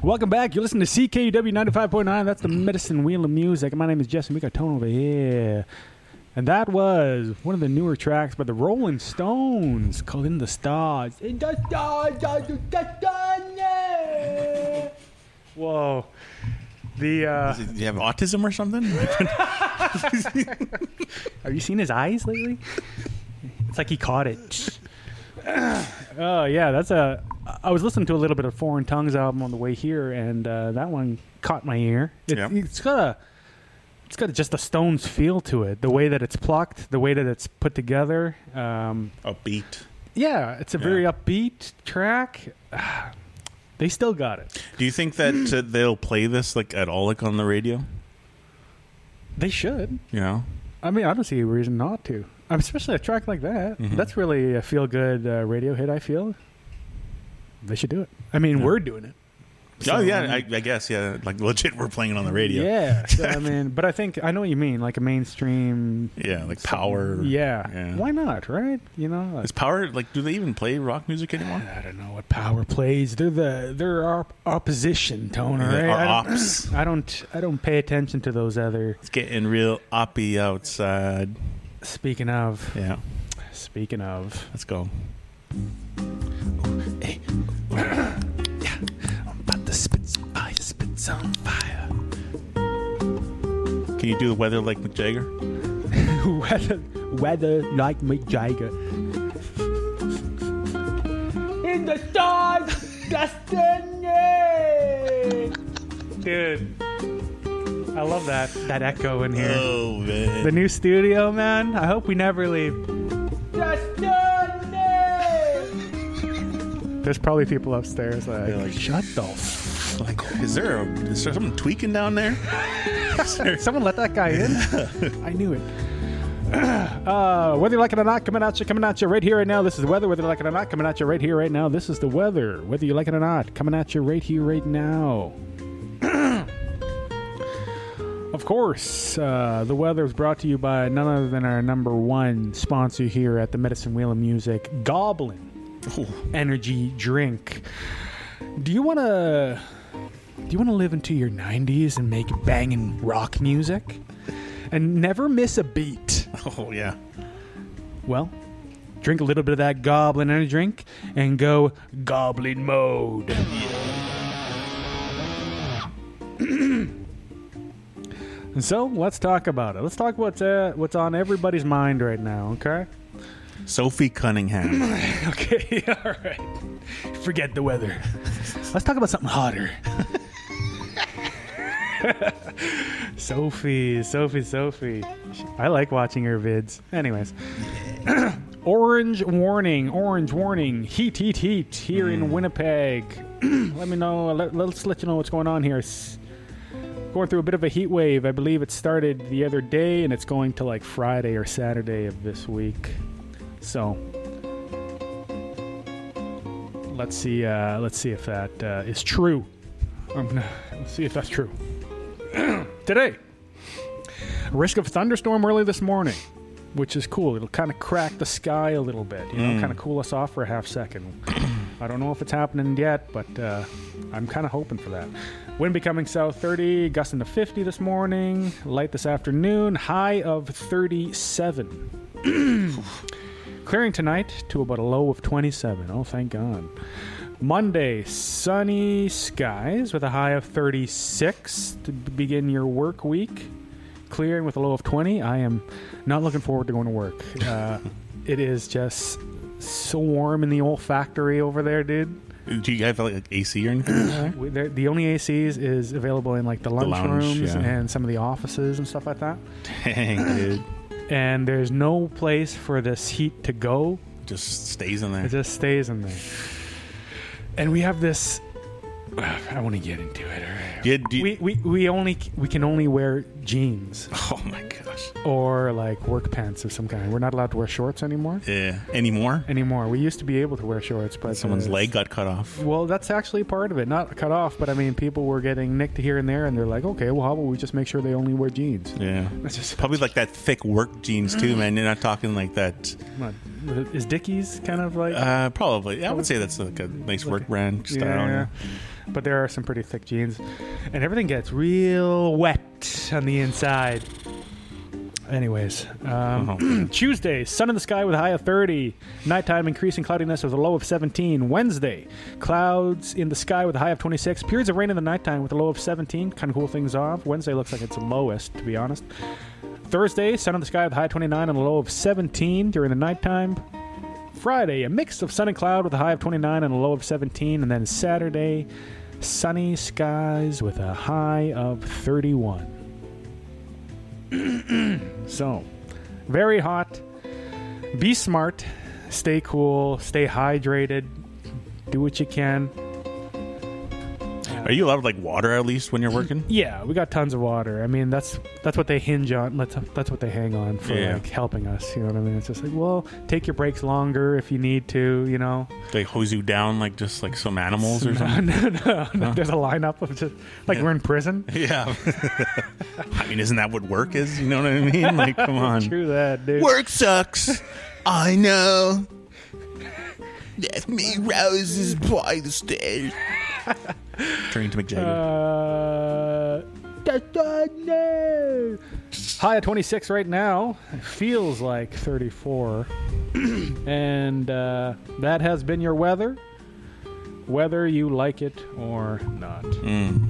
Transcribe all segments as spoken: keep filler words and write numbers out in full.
Welcome back. You're listening to C K U W ninety-five point nine. That's the Medicine Wheel of Music. My name is Jesse. We got Tone over here. And that was one of the newer tracks by the Rolling Stones called In the Stars. In the Stars, in the stars. Whoa. The, uh, it, do you have autism or something? Have you seen his eyes lately? It's like he caught it. Oh, yeah, that's a... I was listening to a little bit of Foreign Tongues album on the way here, and uh, that one caught my ear. It, yeah. It's got a... It's got just a Stones feel to it. The way that it's plucked, the way that it's put together. Um, upbeat. Yeah, it's a yeah. very upbeat track. They still got it. Do you think that uh, they'll play this like at all, like on the radio? They should. Yeah. I mean, I don't see a reason not to. Um, especially a track like that. Mm-hmm. That's really a feel-good uh, radio hit, I feel. They should do it. I mean, yeah. we're doing it. So, oh, yeah, I, I guess, yeah. Like, legit, we're playing it on the radio. Yeah. So, I mean, but I think, I know what you mean, like a mainstream... Yeah, like Power. Yeah. yeah. Why not, right? You know? Like, Is Power, like, do they even play rock music anymore? I don't know what Power plays. They're the, they're our opposition, Tone, right? Our I don't, ops. I don't, I don't pay attention to those other... It's getting real oppy outside. Speaking of... Yeah. Speaking of... Let's go. Hey. Yeah. I'm about to spit some fire, spit some fire. Can you do the weather like Mick Jagger? weather, weather like Mick Jagger. In the stars, destiny. Dude, I love that that echo in here. Oh man, the new studio, man. I hope we never leave. Destiny. There's probably people upstairs like, like shut the f- like, is there a, is there someone tweaking down there? there... Someone let that guy in? I knew it. Uh, whether you like it or not, coming at you, coming at you right here, right now. This is the weather. Whether you like it or not, coming at you right here, right now. This is the weather. Whether you like it or not, coming at you right here, right now. Of course, uh, the weather is brought to you by none other than our number one sponsor here at the Medicine Wheel of Music, Goblin. Ooh. Energy drink. Do you want to do you want to live into your nineties and make banging rock music and never miss a beat? Oh yeah. Well, drink a little bit of that Goblin energy drink and go Goblin mode. And so let's talk about it. Let's talk what's uh, what's on everybody's mind right now. Okay. Sophie Cunningham. Okay, all right. Forget the weather. Let's talk about something hotter. Sophie, Sophie, Sophie. I like watching her vids. Anyways. Orange warning, orange warning. Heat, heat, heat here mm. in Winnipeg. Let me know. Let, let's let you know what's going on here. It's going through a bit of a heat wave. I believe it started the other day, and it's going to like Friday or Saturday of this week. So let's see. Uh, let's see if that uh, is true. I'm gonna let's see if that's true. Today, risk of thunderstorm early this morning, which is cool. It'll kind of crack the sky a little bit. You know, mm. kind of cool us off for a half second. I don't know if it's happening yet, but uh, I'm kind of hoping for that. Wind becoming south thirty, gusting to fifty this morning. Light this afternoon. High of thirty-seven. Clearing tonight to about a low of twenty-seven. Oh, thank God. Monday, sunny skies with a high of thirty-six to begin your work week. Clearing with a low of twenty. I am not looking forward to going to work. Uh, it is just so warm in the old factory over there, dude. Do you have like A C or anything? The only A Cs is available in like the lunch, the lounge, rooms yeah. and some of the offices and stuff like that. Dang, dude. And there's no place for this heat to go. It just stays in there. It just stays in there. And we have this. I want to get into it. All right. Yeah, do you, we, we we only we can only wear jeans. Oh my gosh. Or like work pants of some kind. We're not allowed to wear shorts anymore. Yeah. Anymore? Anymore. We used to be able to wear shorts, but someone's uh, leg got cut off. Well, that's actually part of it. Not cut off, but I mean, people were getting nicked here and there, and they're like, okay, well, how about we just make sure they only wear jeans? Yeah. That's just probably like that thick work jeans too, man. You're not talking like that. What, is Dickies kind of like? Uh, probably. I would say that's like a nice work brand style. Yeah. but there are some pretty thick jeans, and everything gets real wet on the inside. Anyways, um, Uh-huh. Tuesday, sun in the sky with a high of thirty. Nighttime, increasing cloudiness with a low of seventeen. Wednesday, clouds in the sky with a high of twenty-six. Periods of rain in the nighttime with a low of seventeen. Kind of cool things off. Wednesday looks like it's the lowest, to be honest. Thursday, sun in the sky with a high of twenty-nine and a low of seventeen during the nighttime. Friday, a mix of sun and cloud with a high of twenty-nine and a low of seventeen. And then Saturday, sunny skies with a high of thirty-one. So, very hot. Be smart. Stay cool. Stay hydrated. Do what you can. Are you allowed like water at least when you're working? Yeah, we got tons of water. I mean, that's that's what they hinge on. That's that's what they hang on for, Yeah. like helping us. You know what I mean? It's just like, well, take your breaks longer if you need to. You know. They hose you down like just like some animals or something? no, no, no. There's a lineup of just like Yeah. we're in prison. Yeah. I mean, isn't that what work is? You know what I mean? Like, come on. True that, dude. Work sucks. I know. Let me roses by the stairs. Turning to Mick Jagger. Uh, high at twenty-six right now. It feels like thirty-four. And uh, that has been your weather, whether you like it or not. Mm.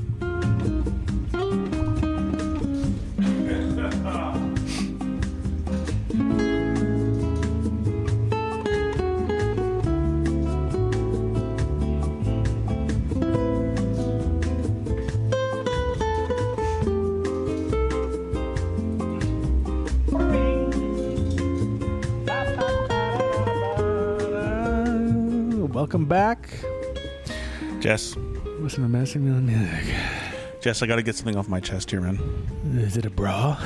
Welcome back. Jess. Listen to Messing on Music. Jess, I got to get something off my chest here, man. Is it a bra?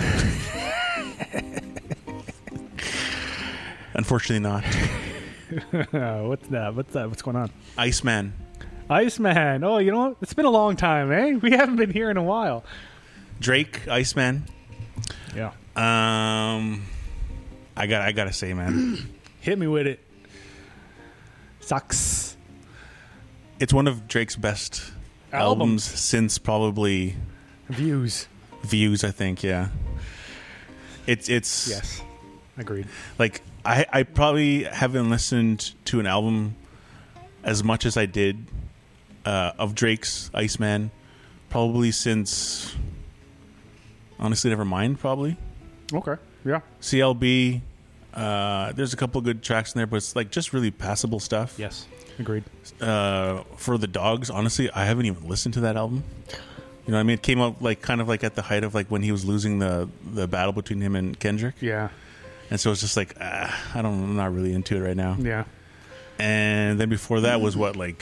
Unfortunately not. What's that? What's that? What's going on? Iceman. Iceman. Oh, you know what? It's been a long time, eh? We haven't been here in a while. Drake, Iceman. Yeah. Um, I got I got to say, man. Hit me with it. Sucks. It's one of Drake's best Albums. albums since probably Views. Views, I think, yeah. It's it's Yes. Agreed. like I I probably haven't listened to an album as much as I did uh, of Drake's Iceman probably since honestly Nevermind, probably. Okay. Yeah. C L B, uh, there's a couple of good tracks in there, but it's like just really passable stuff. Yes. Agreed. Uh, for the Dogs, honestly, I haven't even listened to that album. You know what I mean? It came out like kind of like at the height of like when he was losing the, the battle between him and Kendrick. Yeah. And so it's just like, ah, I don't, I'm not really into it right now. Yeah. And then before that was what, like,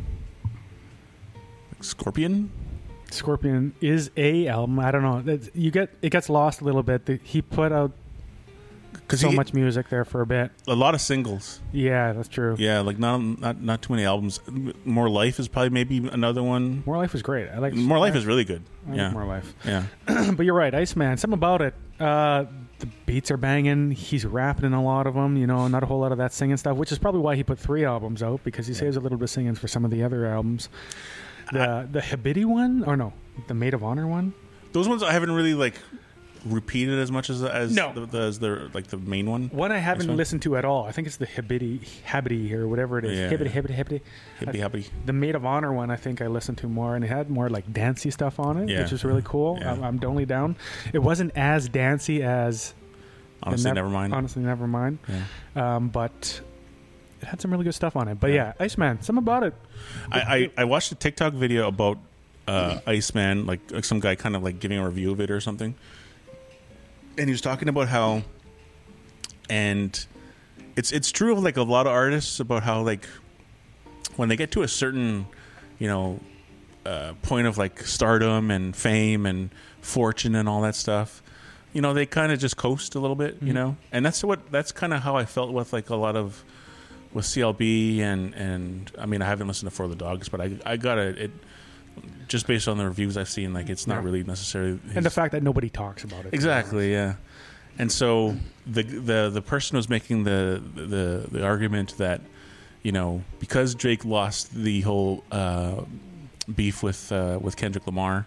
like Scorpion? Scorpion is a album. I don't know. It's, you get it gets lost a little bit. The, he put out Because so much music there for a bit. a lot of singles. Yeah, that's true. Yeah, like not not not too many albums. More Life is probably maybe another one. More Life was great. I like More Life I, is really good. I like Yeah, More Life. yeah. But you're right, Iceman. Something about it. Uh, the beats are banging. He's rapping in a lot of them. You know, not a whole lot of that singing stuff, which is probably why he put three albums out because he Yeah. saves a little bit of singing for some of the other albums. The the Habiti one, or no, the Maid of Honor one. Those ones I haven't really like repeated as much as as No. the, the, as the like the main one. One I haven't one? listened to at all. I think it's the Habiti, Habiti or whatever it is. Yeah, Hibbity, yeah. Hibbity, Hibbity. Hippy happy. The Maid of Honor one, I think I listened to more, and it had more like dancey stuff on it, Yeah. which was really cool. Yeah. I'm, I'm totally down. It wasn't as dancey as the Honestly, Nev- never mind. Honestly, never mind. Yeah. Um, but it had some really good stuff on it. But yeah, Iceman, something about it. I, I, I watched a TikTok video about uh, Iceman, like, like some guy kind of like giving a review of it or something, and he was talking about how, and it's it's true of like a lot of artists about how like when they get to a certain, you know, uh, point of like stardom and fame and fortune and all that stuff, you know, they kind of just coast a little bit, you Mhm. know, and that's what that's kind of how I felt with like a lot of with C L B and and I mean I haven't listened to For the Dogs, but I I got it just based on the reviews I've seen, like it's not Yeah. really necessarily his, And the fact that nobody talks about it. exactly, yeah. And so the the the person was making the the the argument that, you know, because Drake lost the whole uh, beef with uh, with Kendrick Lamar.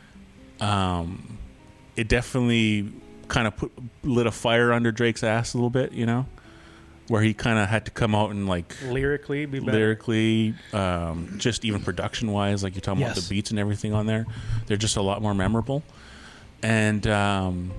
Um, it definitely kind of put lit a fire under Drake's ass a little bit, you know, where he kind of had to come out and like lyrically be better. lyrically, um, just even production wise, like you're talking Yes. about the beats and everything on there, they're just a lot more memorable. And um,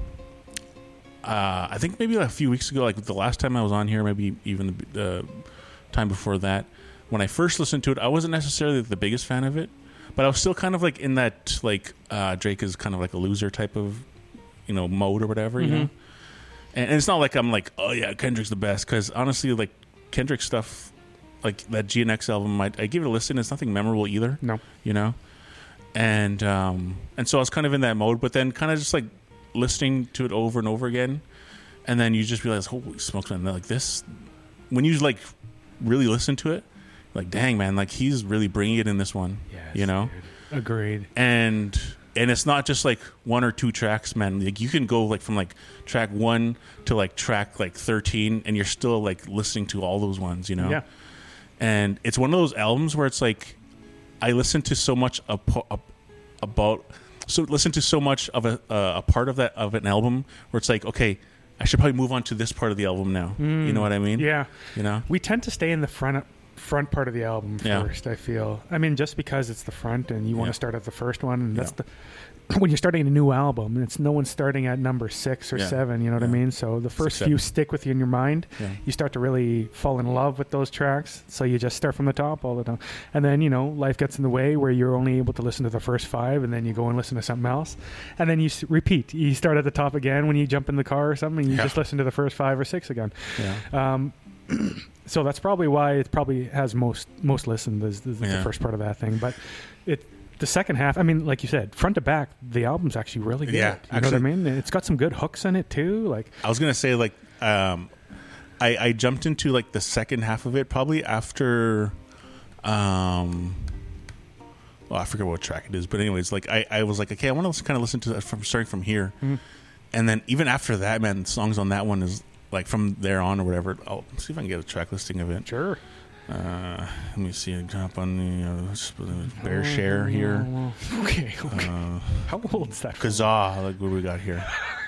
uh, I think maybe like a few weeks ago, like the last time I was on here, maybe even the, the time before that, when I first listened to it, I wasn't necessarily the biggest fan of it, but I was still kind of like in that like uh, Drake is kind of like a loser type of, you know, mode or whatever, Mm-hmm. you know. And it's not like I'm like, oh yeah, Kendrick's the best, because honestly, like Kendrick stuff, like that G N X album, I, I give it a listen. It's nothing memorable either, No. you know. And um, and so I was kind of in that mode, but then kind of just like listening to it over and over again, and then you just realize, holy smokes, man! Like this, when you like really listen to it, like dang, man, like he's really bringing it in this one, Yes, you know. dude. Agreed. And and it's not just like one or two tracks, man. Like you can go like from like track one to like track like thirteen, and you're still like listening to all those ones, you know. Yeah. And it's one of those albums where it's like I listen to so much apo- ap- about so listen to so much of a uh, a part of that of an album where it's like, okay, I should probably move on to this part of the album now. Mm. You know what I mean? Yeah. You know. We tend to stay in the front front part of the album Yeah. first, I feel. I mean, just because it's the front and you want Yeah. to start at the first one, and that's Yeah. the when you're starting a new album, it's no one's starting at number six or Yeah. seven, you know what I Yeah. mean? So the first Six, few seven. stick with you in your mind. Yeah. You start to really fall in love with those tracks. So you just start from the top all the time. And then, you know, life gets in the way where you're only able to listen to the first five, and then you go and listen to something else. And then you s- repeat. You start at the top again when you jump in the car or something, and you Yeah. just listen to the first five or six again. Yeah. Um, so that's probably why it probably has most most listened is, is Yeah. the first part of that thing. But it the second half, I mean, like you said, front to back, the album's actually really good. Yeah, you know what I actually- mean? It's got some good hooks in it too. Like, I was gonna say like um, I, I jumped into like the second half of it probably after, um, well I forget what track it is, but anyways, like I, I was like, okay, I want to kind of listen to that from starting from here, Mhm. and then even after that, man, songs on that one is like from there on or whatever. I'll see if I can get a track listing of it. sure. Uh, let me see. Jump on the uh, Bear Share here. Okay, okay. Uh, How old is that? phone? Kazaa, like what do we got here?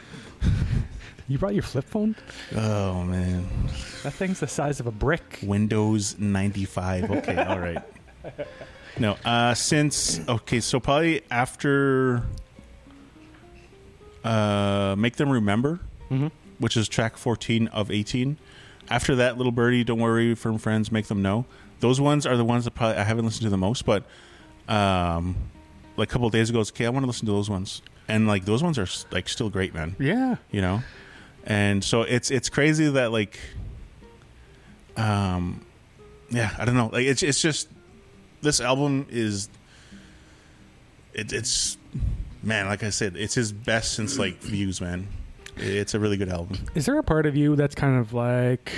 You brought your flip phone? Oh man. That thing's the size of a brick. Windows ninety-five. Okay, all right. No, uh, since okay, so probably after uh, Make Them Remember, Mm-hmm. which is track fourteen of eighteen. After that, Little Birdie, Don't Worry, Firm Friends, Make Them Know. Those ones are the ones that probably I haven't listened to the most, but um, like a couple of days ago, it's okay, I want to listen to those ones, and like those ones are like still great, man. Yeah. You know, and so it's it's crazy that like, um, yeah, I don't know, like it's it's just this album is it, it's man, like I said, it's his best since like Views, man. It's a really good album. Is there a part of you that's kind of like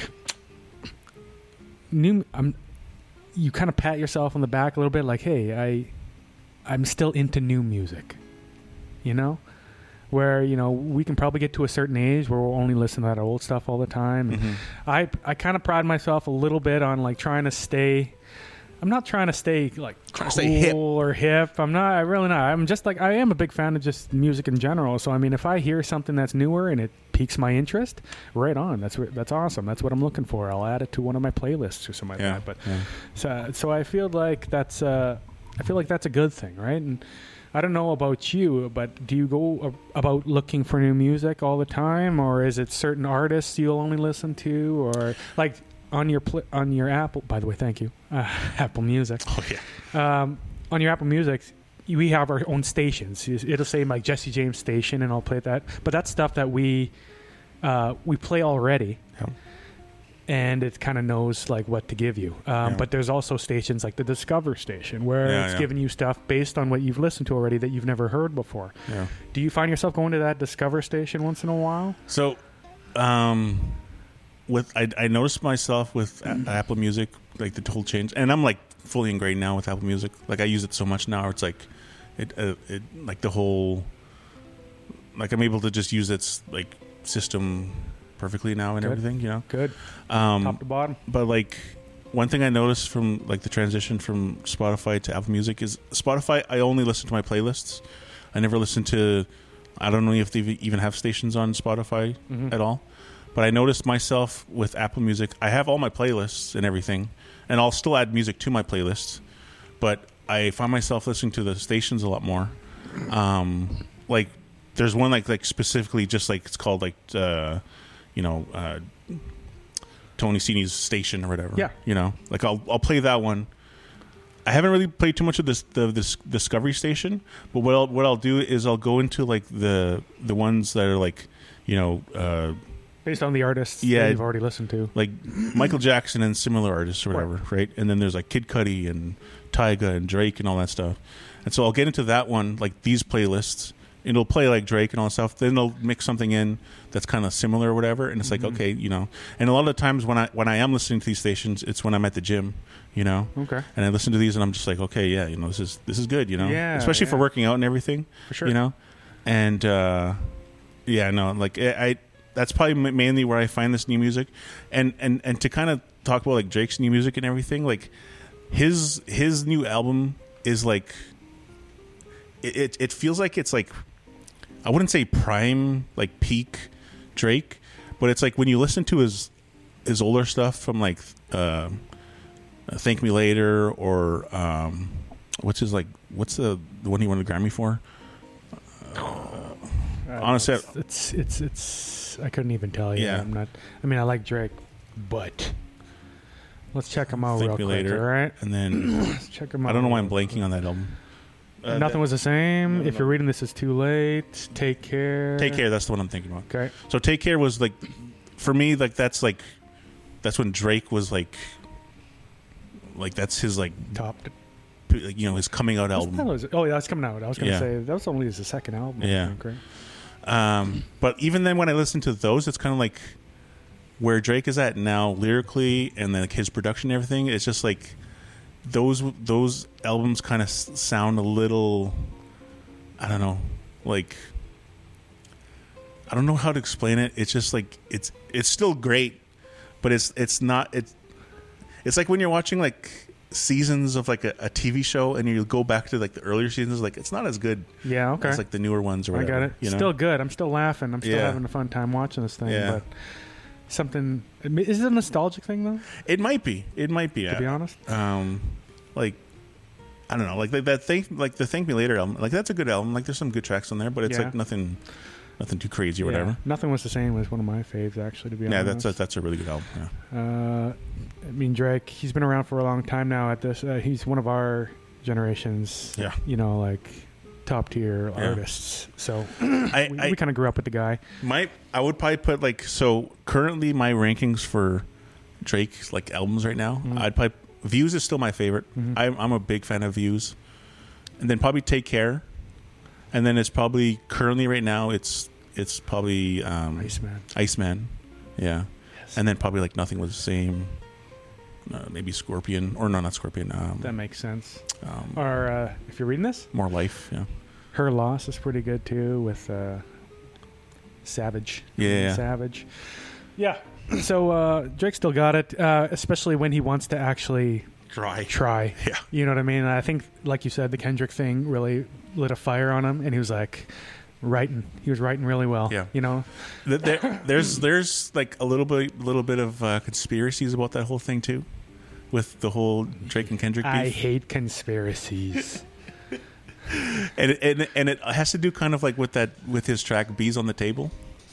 new? I'm. You kind of pat yourself on the back a little bit, like, "Hey, I, I'm still into new music." You know, where you know we can probably get to a certain age where we'll only listen to that old stuff all the time. And Mhm. I, I kind of pride myself a little bit on like trying to stay. I'm not trying to stay like Trying to cool stay hip. or hip. I'm not. I really not. I'm just like I am a big fan of just music in general. So I mean, if I hear something that's newer and it piques my interest, right on. That's what, that's awesome. That's what I'm looking for. I'll add it to one of my playlists or something like Yeah, that. But yeah. so so I feel like that's uh, I feel like that's a good thing, right? And I don't know about you, but do you go a- about looking for new music all the time, or is it certain artists you'll only listen to, or like on your pl- on your Apple? By the way, thank you, uh, Apple Music. Oh yeah. Um, on your Apple Music, we have our own stations. It'll say like Jesse James station, and I'll play that. But that's stuff that we uh, we play already, Yeah. and it kind of knows like what to give you. Um, Yeah. But there's also stations like the Discover station where Yeah, it's yeah. giving you stuff based on what you've listened to already that you've never heard before. Yeah. Do you find yourself going to that Discover station once in a while? So, um, with I, I noticed myself with a- Apple Music, like the whole change, and I'm like fully ingrained now with Apple Music. Like I use it so much now, it's like it, uh, it like the whole, like I'm able to just use its like system perfectly now and Good. everything, you know. Good. Um, Top to bottom. but like one thing I noticed from like the transition from Spotify to Apple Music is Spotify. I only listen to my playlists. I never listen to. I don't know if they even have stations on Spotify mm-hmm. at all. But I noticed myself with Apple Music. I have all my playlists and everything, and I'll still add music to my playlists. But I find myself listening to the stations a lot more. Um, like there's one like like specifically just like it's called like uh, you know. Uh, Tony Cini's station or whatever. Yeah. You know, like I'll I'll play that one. I haven't really played too much of this the this Discovery station, but what I'll what I'll do is I'll go into like the the ones that are like, you know, uh, based on the artists yeah, that you've already listened to. Like Michael Jackson and similar artists or whatever, right. right? And then there's like Kid Cudi and Tyga and Drake and all that stuff. And so I'll get into that one, like these playlists. And it'll play like Drake and all that stuff. Then they'll mix something in that's kind of similar or whatever. And it's mm-hmm. like, okay, you know. And a lot of the times when I when I am listening to these stations, it's when I'm at the gym, you know. Okay. And I listen to these and I'm just like, okay, yeah, you know, this is this is good, you know. Yeah. Especially yeah. for working out and everything. For sure. You know. And uh, yeah, no, like I, I that's probably mainly where I find this new music. And and and to kind of talk about like Drake's new music and everything, like his his new album is like it it, it feels like it's like I wouldn't say prime, like peak Drake, but it's like when you listen to his his older stuff from like uh, Thank Me Later or um, what's his like what's the the one he won the Grammy for? Uh, uh, honestly, it's, it's it's it's I couldn't even tell you. Yeah. I'm not. I mean, I like Drake, but let's check him out Thank real Me quick. Later, all right, and then let's check him out. I don't know why I'm blanking on that album. Uh, Nothing was the same. no, no, if you're no. reading this, is too late. Take care. Take Care. That's the one I'm thinking about. Okay. So Take Care was like, for me, like that's like, that's when Drake was like, like that's his like top. Like, you know, his coming out album. That was, oh yeah, that's coming out. I was going to Yeah. say that was only his second album. Yeah. I think, right? Um, but even then, when I listen to those, it's kind of like where Drake is at now lyrically, and then like his production and everything. It's just like those those albums kind of s- sound a little, I don't know, like I don't know how to explain it. It's just like it's it's still great, but it's it's not it's it's like when you're watching like seasons of like a, a T V show and you go back to like the earlier seasons, like it's not as good Yeah. Okay. as like the newer ones or I whatever. got it. You know? Still good. I'm still laughing. I'm still Yeah. having a fun time watching this thing. Yeah. But something I mean, is it a nostalgic thing though? It might be. It might be. To be honest. Um, like I don't know, like, like that thing, like the Thank Me Later album. Like that's a good album. Like there's some good tracks on there, but it's Yeah. like nothing, nothing too crazy or Yeah. whatever. Nothing was the same was one of my faves actually. To be Yeah, honest. that's a, that's a really good album. Yeah. Uh, I mean, Drake, he's been around for a long time now. At this, uh, he's one of our generation's, Yeah. you know, like top tier Yeah. artists. So I, we, I we kind of grew up with the guy. my I would probably put like so currently my rankings for Drake's like albums right now. Mhm. I'd probably Views is still my favorite. Mhm. I'm I'm a big fan of Views, and then probably Take Care, and then it's probably currently right now it's it's probably um, Iceman. Iceman, yeah. Yes. And then probably like Nothing Was the Same. Uh, maybe Scorpion or no, not Scorpion. Um, That makes sense. um, Or uh, if you're reading this, More Life. Yeah. Her Loss is pretty good too with uh, Savage. Yeah. Savage. Yeah. So uh, Drake still got it, uh, especially when he wants to actually Try. try. Yeah. You know what I mean? I think, like you said, the Kendrick thing really lit a fire on him, and he was like writing. He was writing really well. Yeah. You know. Th- There, there's there's like a little bit little bit of uh, conspiracies about that whole thing too, with the whole Drake and Kendrick beef. I hate conspiracies. and and and it has to do kind of like with that with his track "Bees on the Table."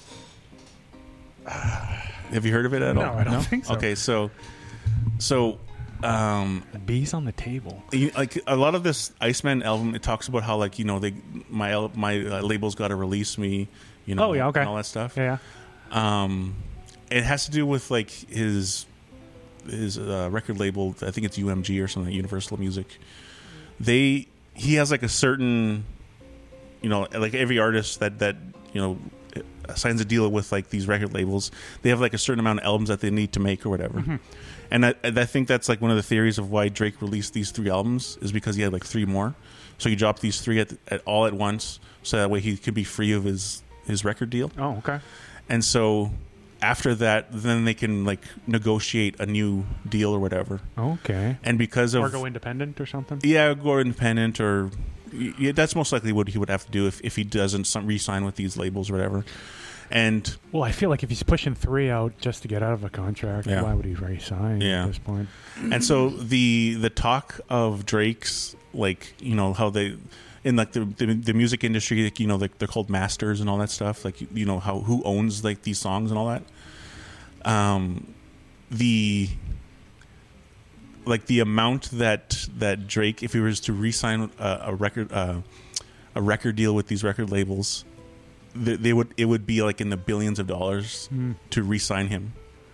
Have you heard of it at No, all? I don't think so. Okay, so so um, Bees on the Table. you- like a lot of this Iceman album, it talks about how like you know they my el- my uh, label's got to release me, you know, Oh, yeah, okay. and all that stuff. Yeah. Um, it has to do with like his his uh, record label. I think it's U M G or something, Universal Music. They he has like a certain, you know, like every artist that that you know signs a deal with like these record labels. They have like a certain amount of albums that they need to make or whatever. Mm-hmm. And I, and I think that's like one of the theories of why Drake released these three albums is because he had like three more. So he dropped these three at, at all at once, so that way he could be free of his his record deal. Oh, okay. And so after that, then they can like negotiate a new deal or whatever. Okay. And because of Or go independent or something? yeah, go independent, or yeah, that's most likely what he would have to do if, if he doesn't some, re-sign with these labels or whatever. And Well, I feel like if he's pushing three out just to get out of a contract, Yeah. why would he re-sign Yeah. at this point? and so the the talk of Drake's, like, you know, how they in like the the, the music industry, like, you know, like they're called masters and all that stuff, like, you know, how who owns like these songs and all that. Um, the like the amount that that Drake, if he was to re-sign a, a record uh, a record deal with these record labels, they, they would it would be like in the billions of dollars Mm. to re-sign him.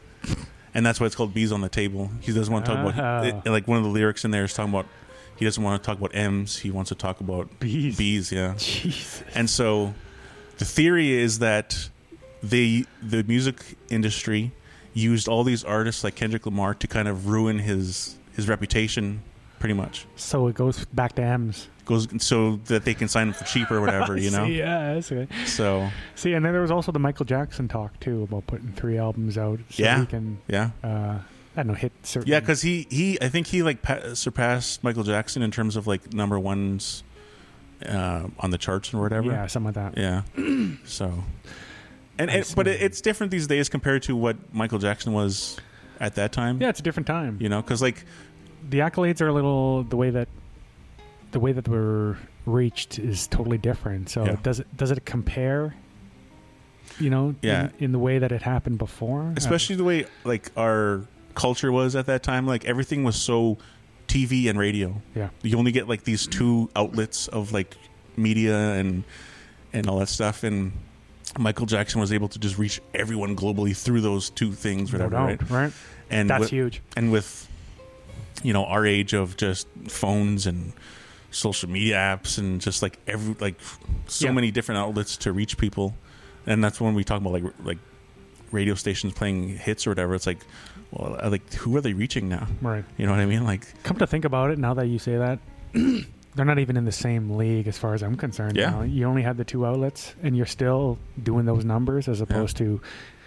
And that's why it's called Bees on the Table. He doesn't want to talk Oh. about it, like one of the lyrics in there is talking about he doesn't want to talk about M's. He wants to talk about Bees. bees. Yeah. Jesus. And so the theory is that they the music industry used all these artists like Kendrick Lamar to kind of ruin his his reputation, pretty much. So it goes back to M's. Goes so that they can sign him for cheaper or whatever, you know. See, yeah, that's okay. So See, and then there was also the Michael Jackson talk too about putting three albums out so Yeah. he can, yeah, uh, I don't know, hit certain. yeah, because he he I think he like pa- surpassed Michael Jackson in terms of like number ones uh, on the charts or whatever. yeah, something like that. Yeah. So, and I it, but it, see. it's different these days compared to what Michael Jackson was at that time. Yeah, it's a different time. You know, because like The accolades are a little the way that the way that we're reached is totally different. So Yeah. does it does it compare? You know, Yeah. in, in the way that it happened before, especially the way like our culture was at that time, like everything was so T V and radio. Uh, yeah, You only get like these two outlets of like media and and all that stuff, and Michael Jackson was able to just reach everyone globally through those two things, no whatever, doubt, right? right? And That's with, huge. and with you know our age of just phones and social media apps and just like every like so Yeah. many different outlets to reach people, and that's when we talk about like like radio stations playing hits or whatever. It's like, well, like who are they reaching now? Right. You know what I mean? Like, Come to think about it, now that you say that, they're not even in the same league as far as I'm concerned. Yeah. Now. You only had the two outlets, and you're still doing those numbers as opposed to.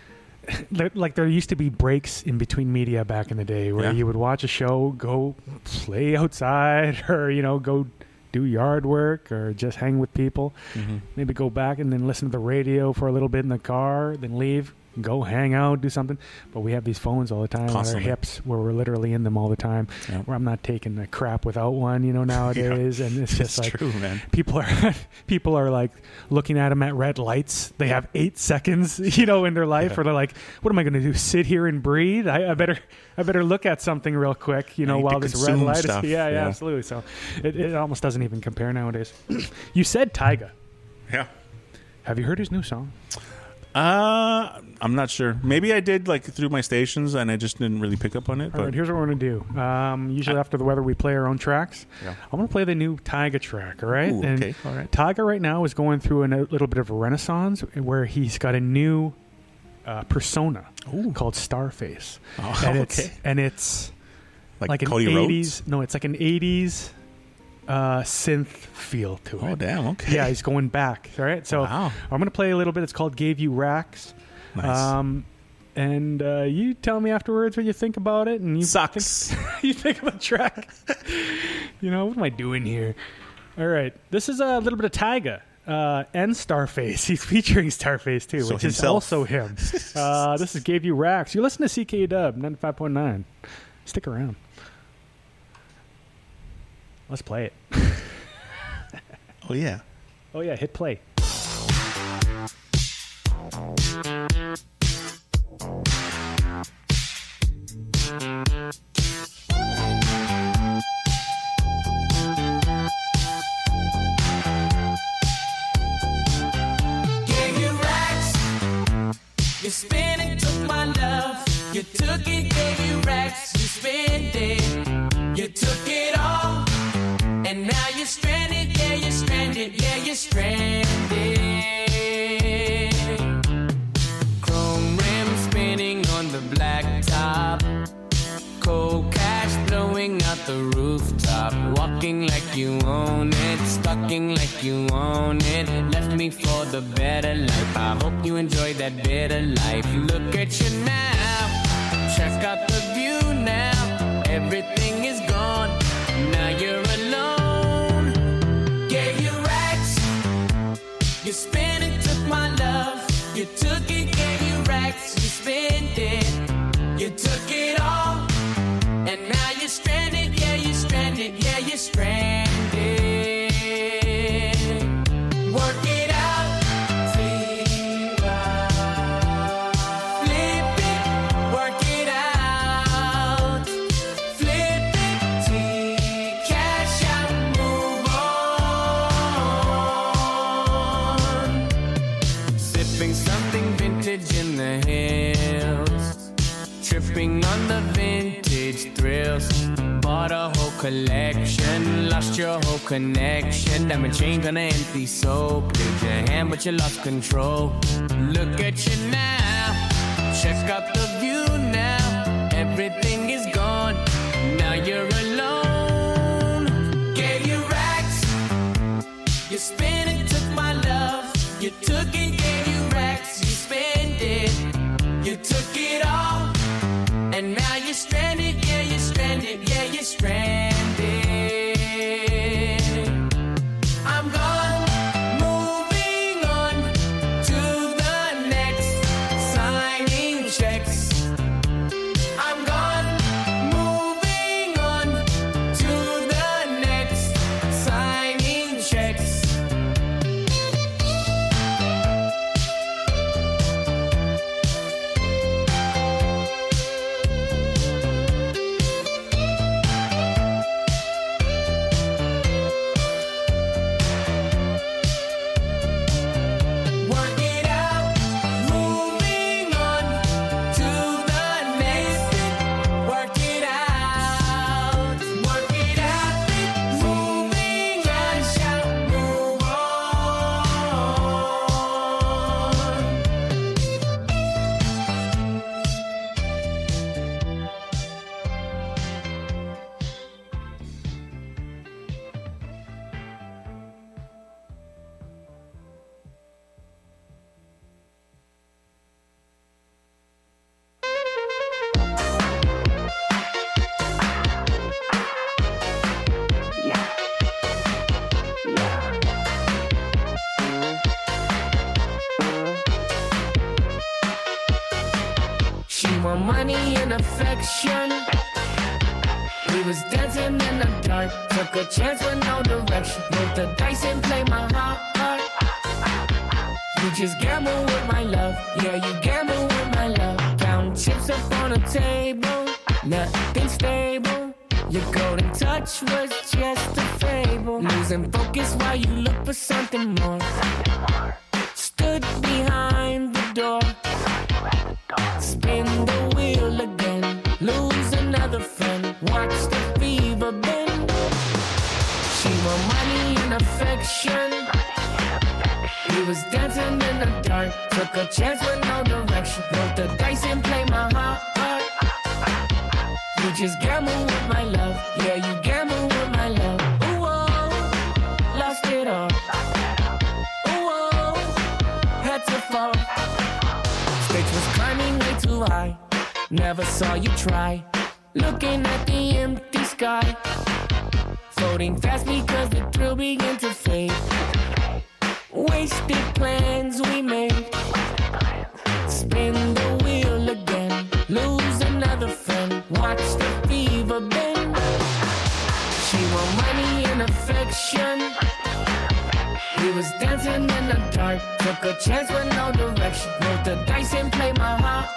Like there used to be breaks in between media back in the day where Yeah. you would watch a show, go play outside, or you know go do yard work, or just hang with people. mhm. Maybe go back and then listen to the radio for a little bit in the car, then leave, go hang out, do something. But we have these phones all the time on our Constantly. hips where we're literally in them all the time. Yeah. Where I'm not taking a crap without one, you know, nowadays. And it's just It's like true, man. people are people are like looking at them at red lights. They have eight seconds, you know, in their life, Yeah. where they're like, "What am I going to do? Sit here and breathe? I, I better, I better look at something real quick, you I know, need to while this red consume light stuff. is." Yeah, yeah, Yeah. absolutely. So it, it almost doesn't even compare nowadays. You said Tyga. Yeah. Have you heard his new song? Uh, I'm not sure. Maybe I did like through my stations and I just didn't really pick up on it. All But right, here's what we're going to do. Um, usually after the weather, we play our own tracks. Yeah. I'm going to play the new Tyga track, all right? Ooh, And okay, all right. Tyga right now is going through an, a little bit of a renaissance where he's got a new uh, persona Ooh. called Starface. Oh, and it's okay. and it's like, like Cody an Rhodes. eighties. No, it's like an eighties uh, synth feel to it. Oh, damn. Okay. Yeah, he's going back. All right, so Wow. I'm going to play a little bit. It's called "Gave You Racks." Nice. Um, and uh, you tell me afterwards what you think about it, and you Sucks. Think, you think of the track. You know, what am I doing here? All right, this is a little bit of Tyga uh, and Starface. He's featuring Starface too, So which himself. is also him. Uh, this is "Gave You Racks." You listen to C K Dub ninety-five point nine. Stick around. Let's play it. Oh, yeah. Oh yeah, hit play. Gave you racks, you spent it, took my love. You took it, gave you racks, you spent it. You took it all, and now you're stranded. Yeah, you're stranded. Yeah, you're stranded. Chrome rim spinning on the blacktop. Cold cash blowing out the rooftop. stop. Walking like you own it, stalking like you own it. Left me for the better life. I hope you enjoy that better life. Look at you now, check out the view now. Everything is gone, now you're alone. Gave you racks, you spent it, took my love. You took it, gave you racks, you spent it. You took it all, and now you're stranded. Yeah, you're stranded. Yeah, you're stranded. Work it out, flip it, work it out, flip it, cash out, move on. Sipping something vintage in the hills, tripping on the vintage thrills. Bought a whole collection, lost your whole connection. Diamond chain on an empty soul. Played your hand but you lost control. Look at you now, check out the view now. Everything is gone, now you're alone. Gave you racks, you spent it, took my love. You took it, gave you racks, you spent it. You took it all, and now you're stranded. Yeah, you're stranded. Yeah, you're stranded. I'm gone, moving on to the next, signing checks. I'm gone, moving on to the next, signing checks. Work it out, moving on to the next. Work it out, work it out, moving on, shout, move on. She want money and affection. We was dancing in the dark, took a chance with no direction. Rolled the dice and played my heart. You just gamble with my love, yeah, you gamble with my love. Counting chips up on the table, nothing stable. Your golden touch was just a fable. Losing focus while you look for something more. Stood behind the door, spin the wheel again, lose another friend, watch the fever bend. She want money and affection. We was dancing in the dark, took a chance with no direction. Rolled the dice and played my heart. You just gamble with my love, yeah, you gamble with my love. Ooh, oh, lost it all. Ooh, oh, had to fall. Stakes was climbing way too high, never saw you try. Looking at the empty sky, floating fast because the thrill began to fade. Wasted plans we made, spin the wheel again, lose another friend, watch the fever bend. She want money and affection. We was dancing in the dark, took a chance with no direction. Rolled the dice and played my heart.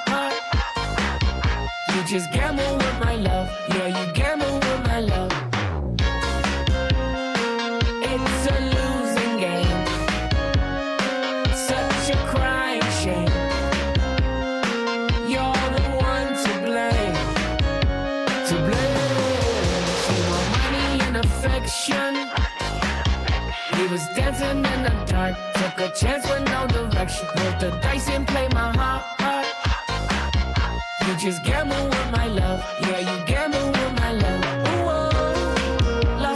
You just gamble with my love, yeah, you gamble with my love. It's a losing game, such a crying shame. You're the one to blame, to blame. She want money and affection. We was dancing in the dark, took a chance with no direction. Rolled the dice and played my heart. You just gamble with my love, yeah, you gamble with my love. Ooh, oh,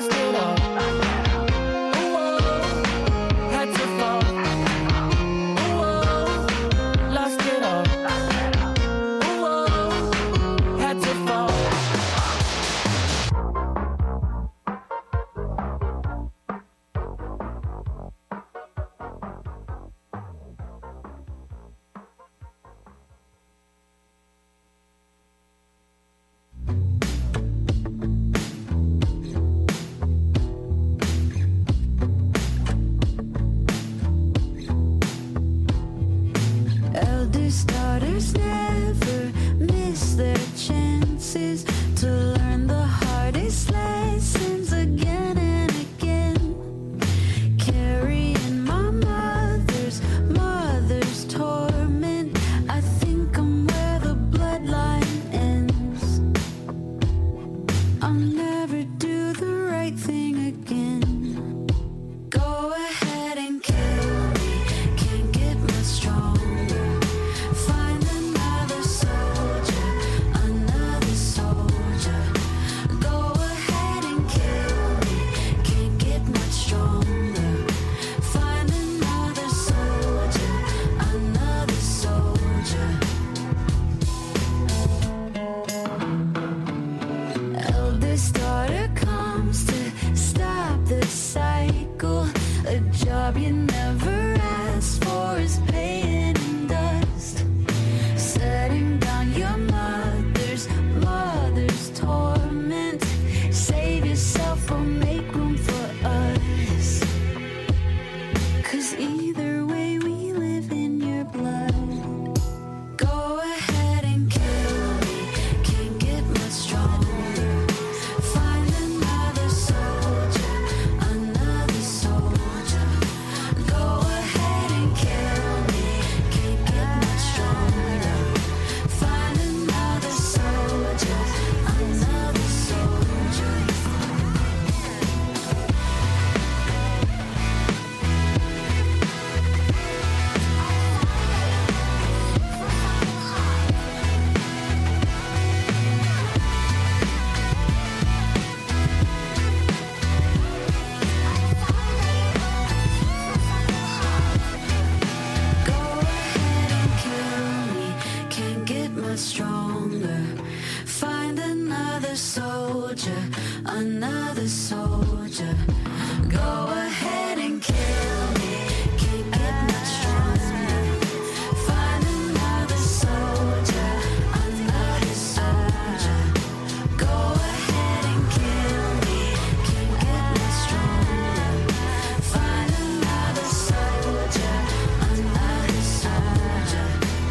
much stronger. Find another soldier, another soldier. Go ahead and kill me. Can't get much stronger. Find another soldier, another soldier. Go ahead and kill me. Can't get much stronger. Find another soldier, another soldier.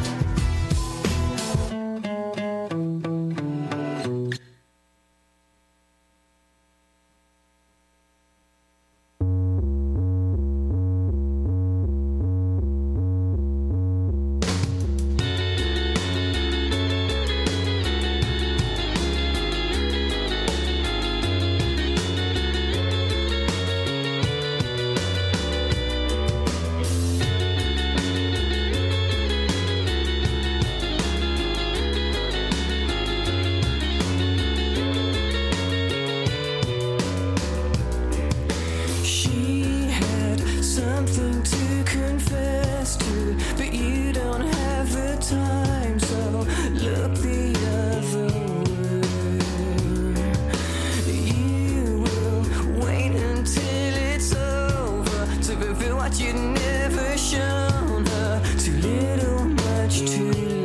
She had something to confess to, but you don't have the time, so look the other way. You will wait until it's over to fulfill what you'd never shown her. Too little, much too late.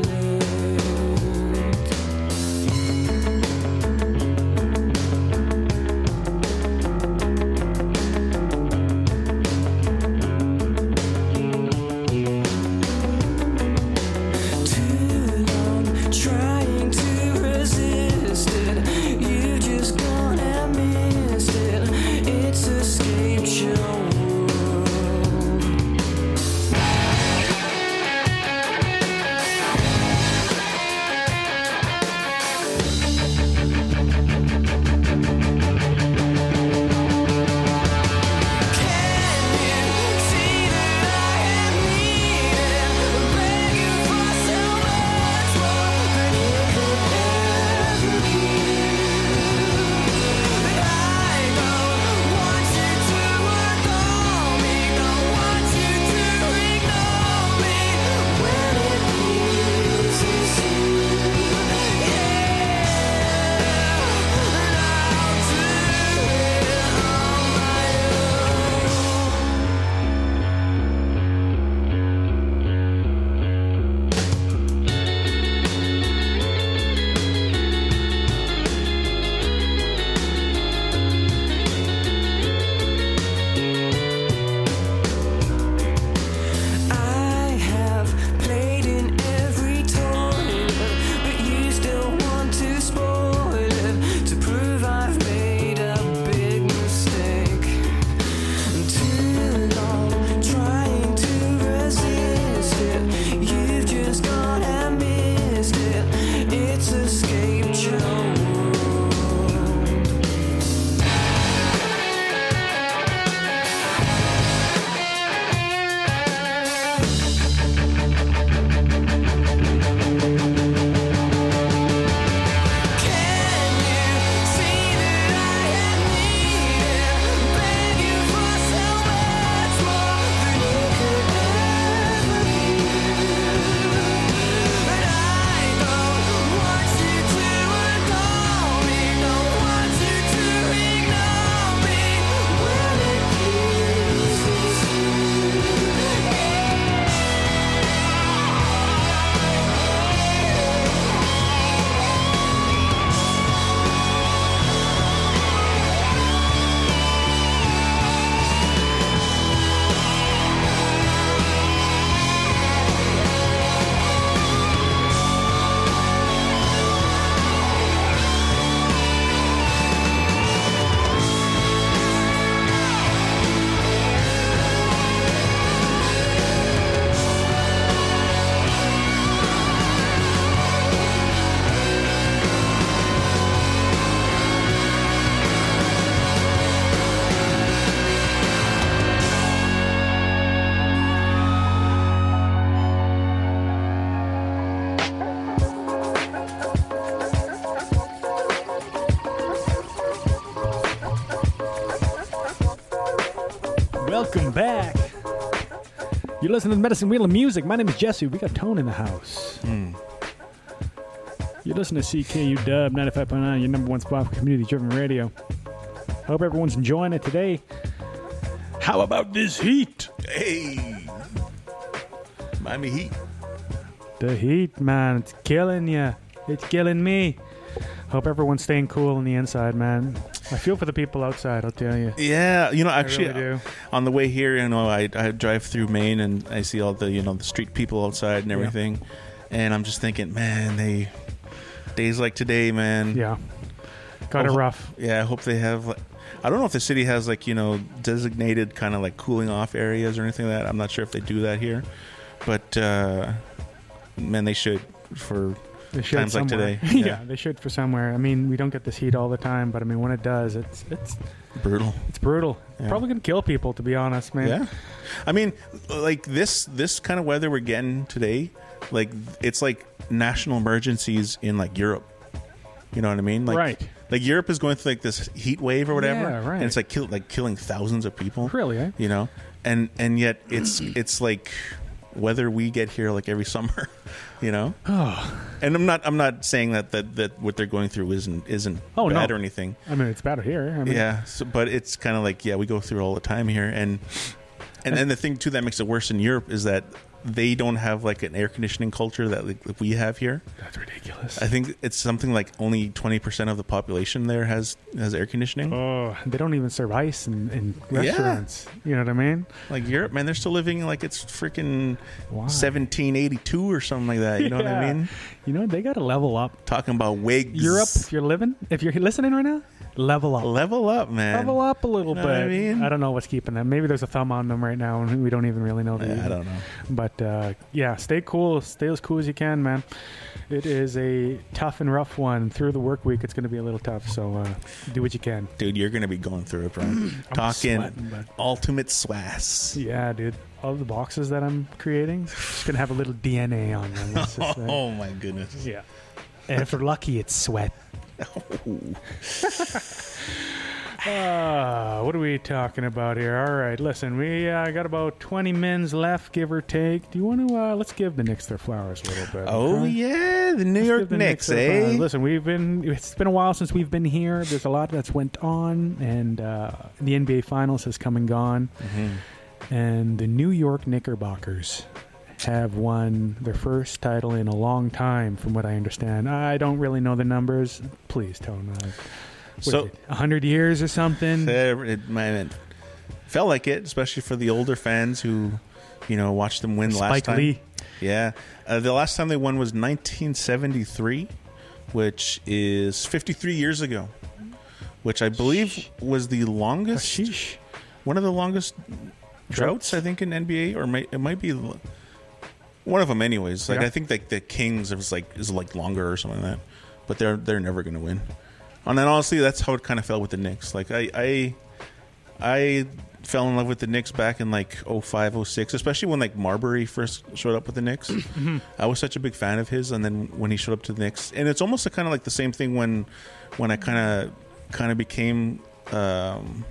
Too long trying to resist it. You just gone and missed it. It's escaped your world. Can you see that I am needed? Begging for so much more than you could ever give. But I don't want you to adore me, don't want you to ignore me when it pleases you. Yeah, and I'll do it on my own. I have played in every tournament, but you still want to spoil it to prove I've made a big mistake. Too long trying to resist it. You've just gone and missed it. It's escaped your world. Can you see that I am needed? Begging for so much more than you could ever give. But I don't want you to adore me, don't want you to ignore me when it pleases Welcome back. You're listening to Medicine Wheel of Music. My name is Jesse. We got Tone in the house. You listen to C K U Dub ninety-five point nine, your number one spot for community-driven radio. Hope everyone's enjoying it today. How about this heat? Hey, Miami Heat. The heat, man, it's killing you. It's killing me. Hope everyone's staying cool on the inside, man. I feel for the people outside, I'll tell you. Yeah, you know, actually, I really do. on the way here, you know, I, I drive through Maine and I see all the, you know, the street people outside and everything, yeah. And I'm just thinking, man, they days like today, man. Yeah, got it rough. Yeah, I hope they have. Like, I don't know if the city has like you know designated kind of like cooling off areas or anything like that. I'm not sure if they do that here, but uh, man, they should for. They should times somewhere. like today. Yeah. Yeah, they should for somewhere. I mean, we don't get this heat all the time, but I mean, when it does, it's it's brutal. It's brutal. Yeah. Probably gonna kill people, to be honest, man. Yeah, I mean, like this this kind of weather we're getting today, like it's like national emergencies in like Europe. You know what I mean? Like, right. Like Europe is going through like this heat wave or whatever, yeah, right. and it's like kill, like killing thousands of people. Really? Eh? You know, and and yet it's it's like weather we get here like every summer. You know, oh. And I'm not. I'm not saying that, that, that what they're going through isn't isn't oh, bad no. or anything. I mean, it's bad here. I mean, yeah, so, but it's kind of like yeah, we go through all the time here, and and and the thing too that makes it worse in Europe is that they don't have like an air conditioning culture that like, like we have here. That's ridiculous. I think it's something like only twenty percent of the population there has has air conditioning. Oh, they don't even serve ice in, in restaurants. Yeah. You know what I mean? Like Europe, man, they're still living like it's freaking Why? seventeen eighty-two or something like that. You know yeah. what I mean? You know, they got to level up. Talking about wigs. Europe, if you're living, if you're listening right now, level up. Level up, man. Level up a little you know bit. What I mean? I don't know what's keeping them. Maybe there's a thumb on them right now, and we don't even really know. Yeah, I don't know. But uh, yeah, stay cool. Stay as cool as you can, man. It is a tough and rough one. Through the work week, it's going to be a little tough. So uh, do what you can, dude. You're going to be going through it, Brian. Talking sweating, ultimate swass. Yeah, dude. All the boxes that I'm creating, just going to have a little D N A on them. Let's just say. Oh my goodness. Yeah. And if we're lucky, it's sweat. Uh, what are we talking about here? All right, listen, we uh, got about twenty minutes left, give or take. Do you want to, uh, let's give the Knicks their flowers a little bit. Oh, okay? yeah, the New let's York the Knicks, Knicks eh? Listen, we've been, it's been a while since we've been here. There's a lot that's went on, and uh, the N B A Finals has come and gone. Mm-hmm. And the New York Knickerbockers have won their first title in a long time, from what I understand. I don't really know the numbers. Please tell me. So a hundred years or something. It, man, it felt like it, especially for the older fans who, you know, watched them win Spike last time. Lee. Yeah, uh, the last time they won was nineteen seventy-three, which is fifty-three years ago. Which I believe Sheesh. was the longest, Sheesh. one of the longest droughts, I think, in N B A, or might, it might be one of them, anyways. Like yeah. I think like the Kings is like is like longer or something like that, but they're they're never going to win. And then honestly, that's how it kind of fell with the Knicks. Like I, I, I fell in love with the Knicks back in like oh five, oh six, especially when like Marbury first showed up with the Knicks. Mm-hmm. I was such a big fan of his, and then when he showed up to the Knicks, and it's almost kind of like the same thing when, when I kind of, kind of became, um,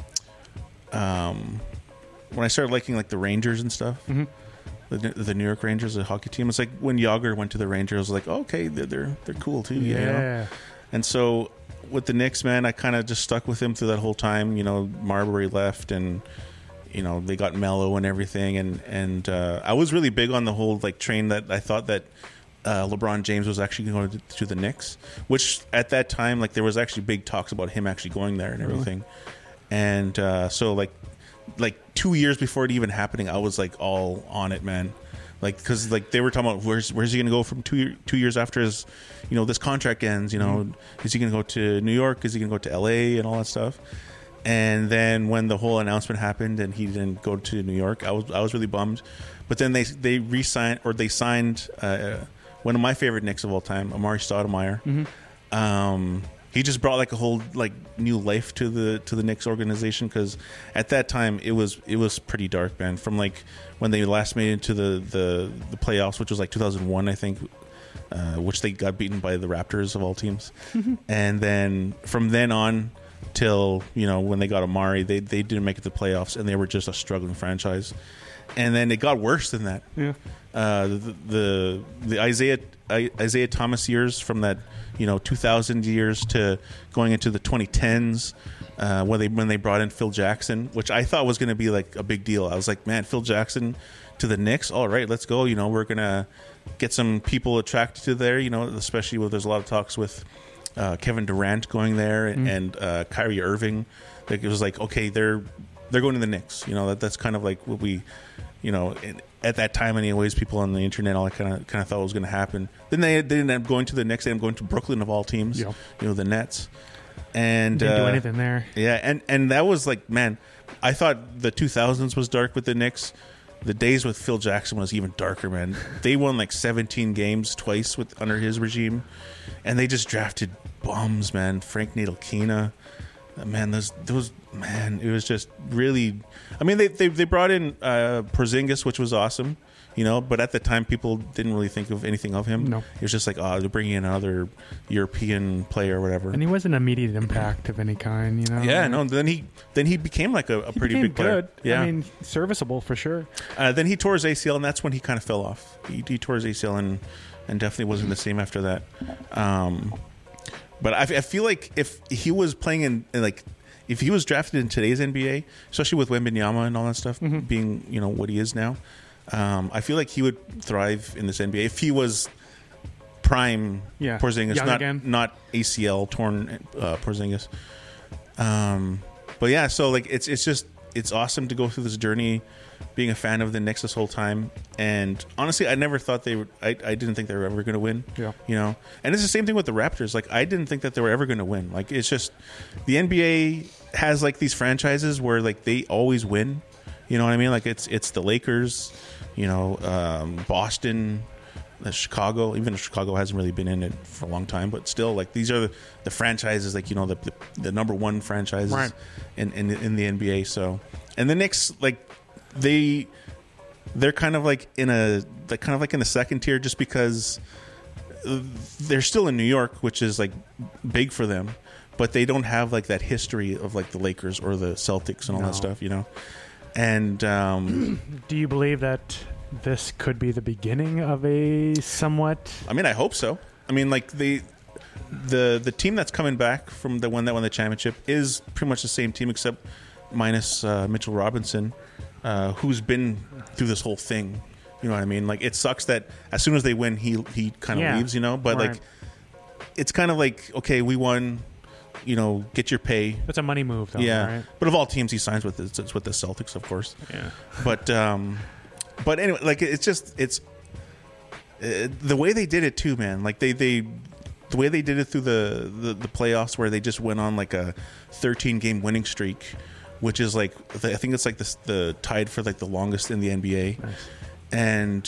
um, when I started liking like the Rangers and stuff. Mm-hmm. The, the New York Rangers, the hockey team. It's like when Yager went to the Rangers, I was like, oh, okay, they're, they're they're cool too. Yeah. You know? And so with the Knicks, man, I kind of just stuck with him through that whole time. You know, Marbury left, and you know they got Melo and everything, and and uh, I was really big on the whole like train that I thought that uh, LeBron James was actually going to, to the Knicks, which at that time like there was actually big talks about him actually going there and everything, mm-hmm. and uh, so like like two years before it even happening, I was like all on it, man. Like, because like they were talking about where's where's he going to go from two year, two years after his, you know, this contract ends. You know, mm-hmm. is he going to go to New York? Is he going to go to L A and all that stuff? And then when the whole announcement happened and he didn't go to New York, I was I was really bummed. But then they they re-signed or they signed uh, one of my favorite Knicks of all time, Amari Stoudemire. Mm-hmm. Um, he just brought like a whole like new life to the to the Knicks organization, because at that time it was it was pretty dark, man. From like when they last made it into the, the, the playoffs, which was like two thousand one, I think, uh, which they got beaten by the Raptors of all teams, and then from then on till you know when they got Amari, they they didn't make it to the playoffs, and they were just a struggling franchise. and then it got worse than that. Yeah. Uh, the, the the Isaiah Isaiah Thomas years from that, you know, two thousand years to going into the twenty tens, uh, when they when they brought in Phil Jackson, which I thought was going to be like a big deal. I was like, man, Phil Jackson to the Knicks, all right, let's go. You know, we're gonna get some people attracted to there. You know, especially with there's a lot of talks with uh, Kevin Durant going there and, Mm. and uh, Kyrie Irving. Like it was like, okay, they're they're going to the Knicks. You know, that that's kind of like what we, you know. It, at that time, anyways, people on the internet all kind of kind of thought it was going to happen. Then they, they ended up going to the Knicks. They ended up going to Brooklyn of all teams. Yeah. You know, the Nets. And Didn't do uh, anything there. Yeah, and and that was like, man, I thought the two thousands was dark with the Knicks. The days with Phil Jackson was even darker, man. They won like seventeen games twice with under his regime, and they just drafted bums, man. Frank Ntilikina. Man, those those man, it was just really. I mean, they they, they brought in uh, Porzingis, which was awesome, you know. But at the time, people didn't really think of anything of him. No. It was just like, oh, they're bringing in another European player or whatever. And he was an immediate impact of any kind, you know. Yeah, no. Then he then he became like a, a He pretty became big player. good. Yeah, I mean, serviceable for sure. uh, then he tore his A C L, and that's when he kind of fell off. He, he tore his A C L and and definitely wasn't the same after that. Um, but I, I feel like if he was playing in, in like. If he was drafted in today's N B A, especially with Wembanyama and all that stuff, Mm-hmm. being, you know, what he is now, um, I feel like he would thrive in this N B A if he was prime Yeah. Porzingis, Young not again. not A C L torn uh, Porzingis. Um, but yeah, so like it's it's just it's awesome to go through this journey, being a fan of the Knicks this whole time. And honestly, I never thought they would. I, I didn't think they were ever going to win. Yeah. You know, and it's the same thing with the Raptors. Like I didn't think that they were ever going to win. Like it's just the N B A has like these franchises where like they always win. You know what I mean? Like it's it's the Lakers, you know, um, Boston, uh, Chicago. Even Chicago hasn't really been in it for a long time, but still, like these are the, the franchises, like you know, the the, the number one franchises Right. in, in in the N B A. So, and the Knicks, like they they're kind of like in a they're kind of like in the second tier, just because they're still in New York, which is like big for them, but they don't have like that history of like the Lakers or the Celtics and all No. that stuff, you know. And um, Do you believe that this could be the beginning of a somewhat? I mean, I hope so. I mean, like the the the team that's coming back from the one that won the championship is pretty much the same team, except minus uh, Mitchell Robinson, uh, who's been through this whole thing. You know what I mean? Like it sucks that as soon as they win, he he kind of Yeah. leaves. You know, but Right. like it's kind of like, okay, we won. You know, get your pay. That's a money move, though. Yeah, Right? but of all teams he signs with, it's, it's with the Celtics, of course. Yeah. But um, but anyway, like it's just it's uh, the way they did it too, man. Like they they the way they did it through the, the the playoffs, where they just went on like a thirteen game winning streak, which is like I think it's like the the tied for like the longest in the N B A, Nice. and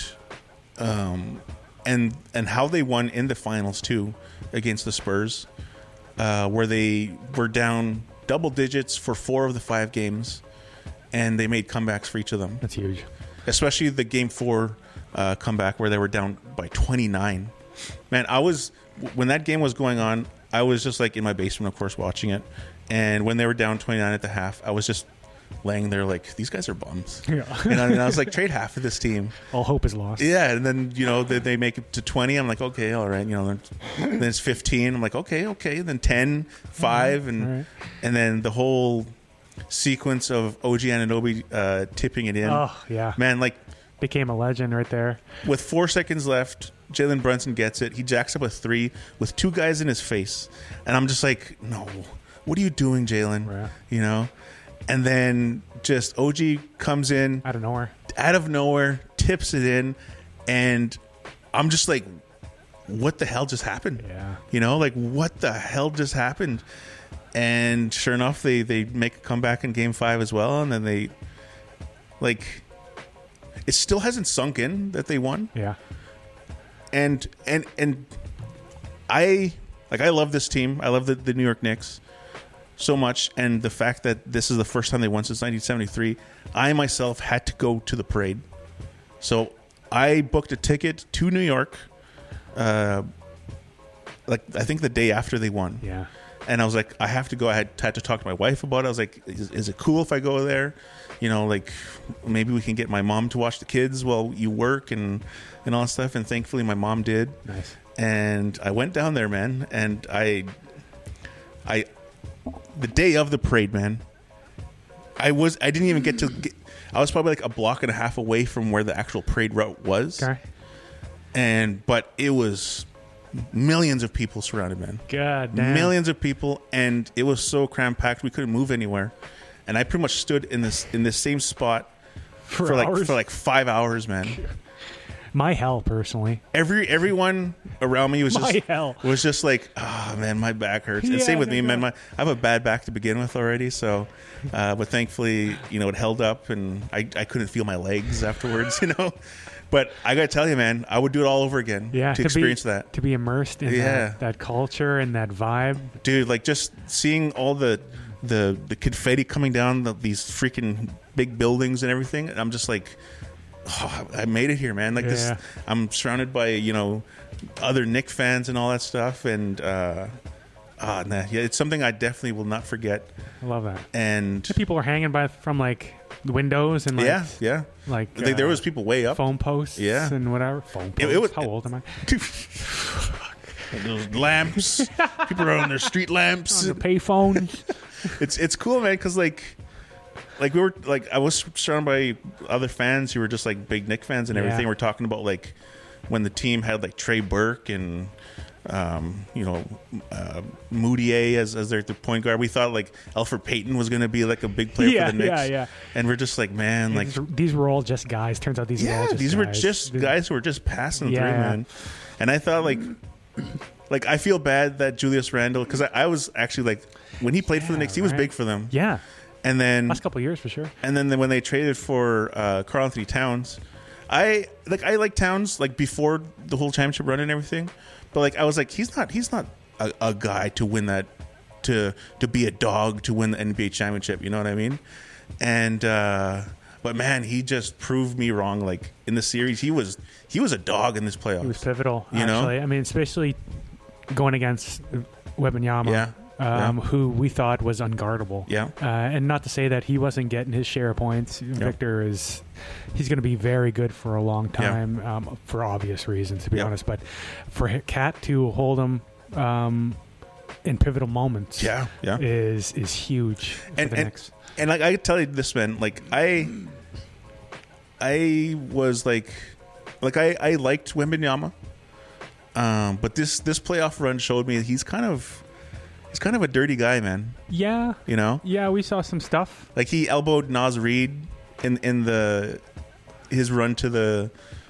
um and and how they won in the finals too against the Spurs. Uh, where they were down double digits for four of the five games, and they made comebacks for each of them. That's huge. Especially the game four uh, comeback where they were down by twenty-nine. Man, I was when that game was going on, I was just like in my basement, of course, watching it. And when they were down twenty-nine at the half, I was just laying there like, these guys are bums. Yeah. And I, and I was like, trade half of this team. All hope is lost. Yeah, and then you know they, they make it to twenty. I'm like, okay, all right. You know, then, then it's fifteen. I'm like, okay, okay. Then ten, five, and All right. and then the whole sequence of O G Anunoby uh, tipping it in. Oh, yeah. Man, like Became a legend right there. with four seconds left, Jalen Brunson gets it. He jacks up a three with two guys in his face, and I'm just like, no, what are you doing, Jalen? Right. You know. And then just O G comes in Out of nowhere. out of nowhere, tips it in, and I'm just like, what the hell just happened? Yeah. You know, like what the hell just happened? And sure enough, they they make a comeback in game five as well, and then they like it still hasn't sunk in that they won. Yeah. And and and I like I love this team. I love the, the New York Knicks so much, and the fact that this is the first time they won since nineteen seventy-three. I myself had to go to the parade, so I booked a ticket to New York. Uh, like I think the day after they won, Yeah. And I was like, I have to go. I had, had to talk to my wife about it. I was like, is, is it cool if I go there? You know, like maybe we can get my mom to watch the kids while you work and, and all that stuff. And thankfully my mom did. Nice. And I went down there, man. And I, I, the day of the parade, man, I was, I didn't even get to get, I was probably like a block and a half away from where the actual parade route was. Okay. And, but it was millions of people surrounded, man. God damn. Millions of people, and it was so cram packed we couldn't move anywhere. And I pretty much stood in this in this same spot For for, like hours? for like five hours, man. My hell, personally. Every everyone around me was My just hell. was just like, oh man, my back hurts. And Yeah, same with me, no man. doubt. My, I have a bad back to begin with already, so uh, but thankfully, you know, it held up, and I I couldn't feel my legs afterwards, you know. But I gotta tell you, man, I would do it all over again Yeah, to experience be, that. To be immersed in Yeah. that, that culture and that vibe. Dude, like just seeing all the the the confetti coming down the, these freaking big buildings and everything, and I'm just like, oh, I made it here, man. Like Yeah. this, I'm surrounded by, you know, other Knick fans and all that stuff, and uh, ah, nah, yeah, it's something I definitely will not forget. I love that. And People are hanging by from like the windows and like yeah, yeah, like Like, there uh, was people way up. phone posts Yeah. and whatever. Phone It- posts. it was- How old am I? Those lamps, people are on their street lamps. On the payphones. It's it's cool, man, because like like we were like I was surrounded by other fans who were just like big Knick fans and everything. Yeah. We're talking about like when the team had like Trey Burke and um, you know uh, Moutier as as their, their point guard. We thought like Alfred Payton was going to be like a big player Yeah, for the Knicks. yeah, yeah. And we're just like, man, like these, these were all just guys. Turns out these were all yeah, just these guys. were just These- guys who were just passing Yeah. through, man. And I thought like. Like I feel bad that Julius Randle, because I, I was actually like when he played for the Yeah, Knicks, he was right. big for them. Yeah. And then Last couple of years for sure. And then when they traded for uh, Karl Anthony Towns, I like I like Towns like before the whole championship run and everything, but like I was like he's not he's not a, a guy to win that to to be a dog to win the N B A championship. You know what I mean? And uh, but man, he just proved me wrong. Like in the series, he was he was a dog in this playoffs. He was pivotal, You know? actually. I mean, especially going against Wembanyama, Yeah. um, Yeah. who we thought was unguardable. Yeah. Uh, and not to say that he wasn't getting his share of points. Victor is, he's going to be very good for a long Yeah. time, um, for obvious reasons, to be Yeah. honest. But for Cat to hold him um, in pivotal moments Yeah, yeah. is is huge for and the and, Knicks. and like I tell you this, man, like I I was like like I, I liked Wembanyama. Um, but this this playoff run showed me he's kind of he's kind of a dirty guy, man. Yeah. You know? Yeah, we saw some stuff. Like he elbowed Naz Reid in in the his run to the